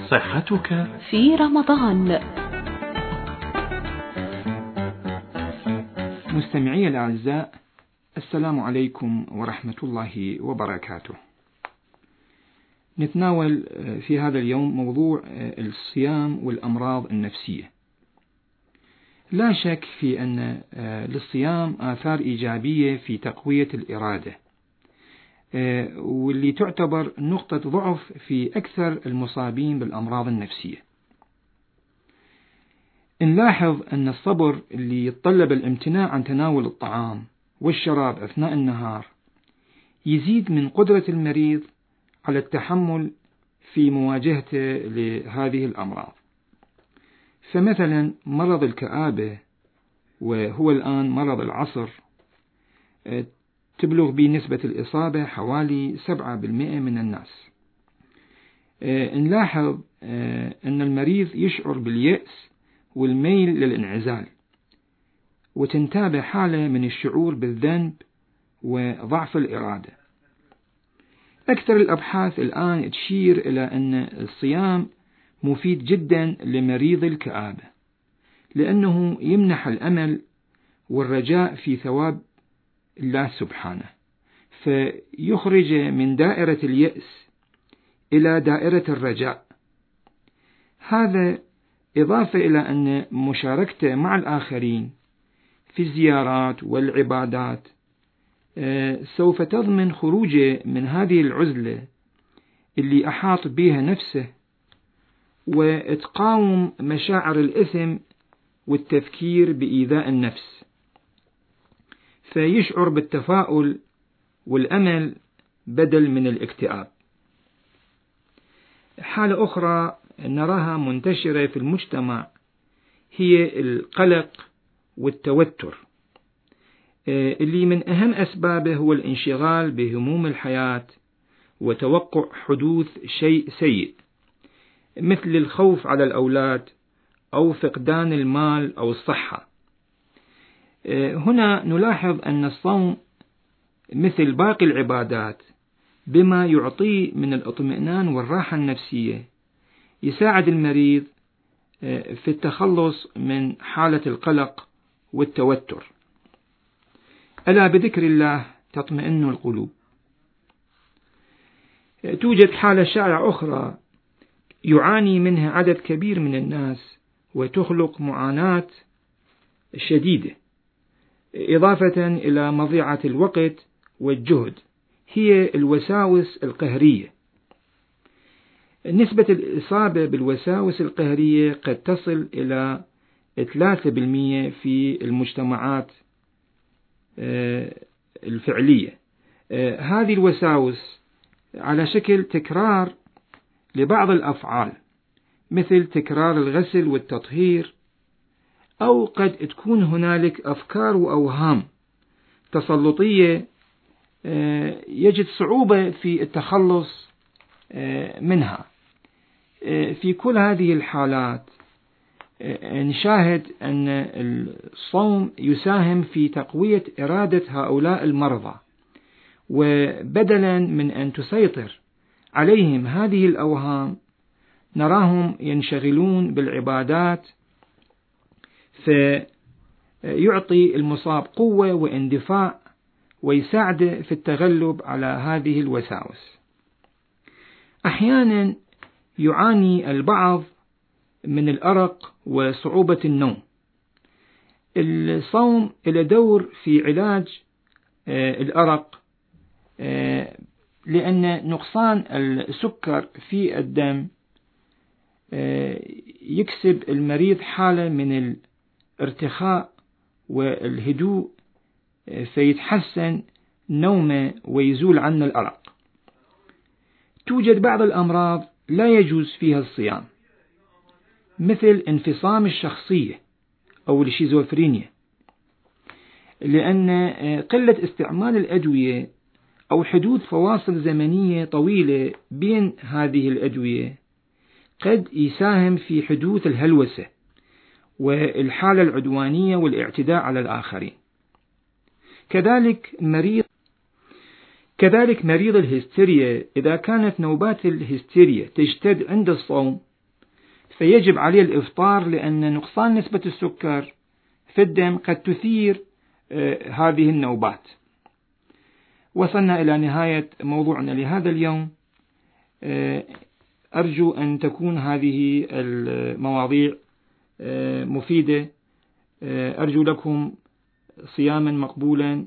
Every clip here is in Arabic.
صحتك في رمضان. مستمعي الأعزاء، السلام عليكم ورحمة الله وبركاته. نتناول في هذا اليوم موضوع الصيام والأمراض النفسية. لا شك في أن للصيام آثار إيجابية في تقوية الإرادة، واللي تعتبر نقطة ضعف في أكثر المصابين بالأمراض النفسية. نلاحظ أن الصبر اللي يتطلب الامتناع عن تناول الطعام والشراب أثناء النهار يزيد من قدرة المريض على التحمل في مواجهته لهذه الأمراض. فمثلا مرض الكآبة، وهو الآن مرض العصر، تبلغ بنسبة الإصابة حوالي 7% من الناس. نلاحظ أن المريض يشعر باليأس والميل للانعزال، وتنتابه حالة من الشعور بالذنب وضعف الإرادة. أكثر الأبحاث الآن تشير إلى أن الصيام مفيد جدا لمريض الكآبة، لأنه يمنح الأمل والرجاء في ثواب الله سبحانه، فيخرج من دائرة اليأس إلى دائرة الرجاء. هذا إضافة إلى أن مشاركته مع الآخرين في الزيارات والعبادات سوف تضمن خروجه من هذه العزلة اللي أحاط بها نفسه، وتقاوم مشاعر الإثم والتفكير بإيذاء النفس، فيشعر بالتفاؤل والأمل بدل من الاكتئاب. حالة أخرى نراها منتشرة في المجتمع هي القلق والتوتر، اللي من أهم أسبابه هو الانشغال بهموم الحياة وتوقع حدوث شيء سيء، مثل الخوف على الأولاد أو فقدان المال أو الصحة. هنا نلاحظ أن الصوم مثل باقي العبادات بما يعطيه من الاطمئنان والراحة النفسية يساعد المريض في التخلص من حالة القلق والتوتر. ألا بذكر الله تطمئن القلوب. توجد حالة شائعة أخرى يعاني منها عدد كبير من الناس وتخلق معاناة شديدة، إضافة إلى مضيعة الوقت والجهد، هي الوساوس القهرية. نسبة الإصابة بالوساوس القهرية قد تصل إلى 3% في المجتمعات الفعلية. هذه الوساوس على شكل تكرار لبعض الأفعال، مثل تكرار الغسل والتطهير، أو قد تكون هنالك أفكار وأوهام تسلطية يجد صعوبة في التخلص منها. في كل هذه الحالات نشاهد أن الصوم يساهم في تقوية إرادة هؤلاء المرضى، وبدلا من أن تسيطر عليهم هذه الأوهام نراهم ينشغلون بالعبادات، فيعطي المصاب قوة واندفاع ويساعد في التغلب على هذه الوساوس. أحيانا يعاني البعض من الأرق وصعوبة النوم. الصوم له دور في علاج الأرق، لأن نقصان السكر في الدم يكسب المريض حالة من الارتخاء والهدوء، فيتحسن نومه ويزول عنه الأرق. توجد بعض الأمراض لا يجوز فيها الصيام، مثل انفصام الشخصية أو الشيزوفرينيا، لأن قلة استعمال الأدوية أو حدوث فواصل زمنية طويلة بين هذه الأدوية قد يساهم في حدوث الهلوسة والحالة العدوانية والاعتداء على الآخرين. كذلك مريض الهستيريا، إذا كانت نوبات الهستيريا تشتد عند الصوم فيجب عليه الإفطار، لأن نقصان نسبة السكر في الدم قد تثير هذه النوبات. وصلنا إلى نهاية موضوعنا لهذا اليوم. أرجو أن تكون هذه المواضيع مفيدة. أرجو لكم صياما مقبولا،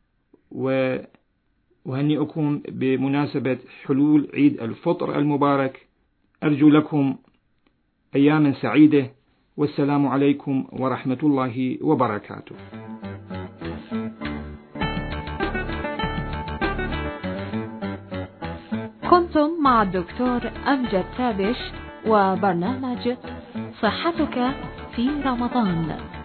وأهنئكم بمناسبة حلول عيد الفطر المبارك. أرجو لكم أياما سعيدة، والسلام عليكم ورحمة الله وبركاته. كنتم مع الدكتور أمجد تابش وبرنامج صحتك في رمضان.